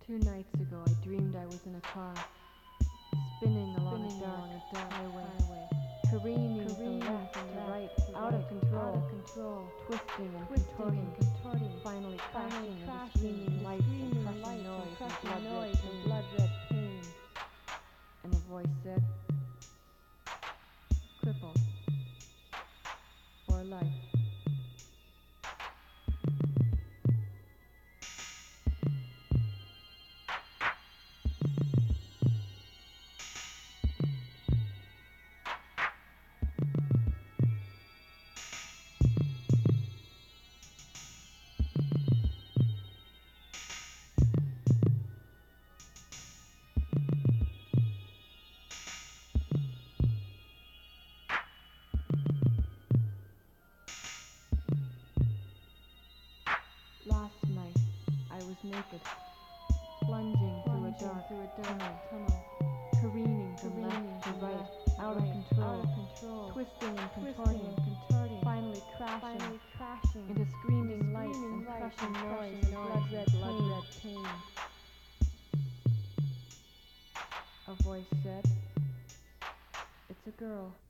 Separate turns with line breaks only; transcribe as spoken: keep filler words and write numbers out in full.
Two nights ago I dreamed I was in a car, spinning along a dark, a dark highway, highway, careening, careening from left to right, right, out of control, out of control, twisting and twisting contorting, and contorting, finally crashing, finally crashing into lights and crushing noise and blood noise and blood red pain. And a voice said, "Crippled for life." Last night, I was naked, plunging through a dark, through a dark tunnel, careening from left to right, out of control, out of control, twisting and contorting, and contorting, finally crashing, finally crashing into screaming lights and crushing noise and blood red, blood red pain. A voice said, "It's a girl."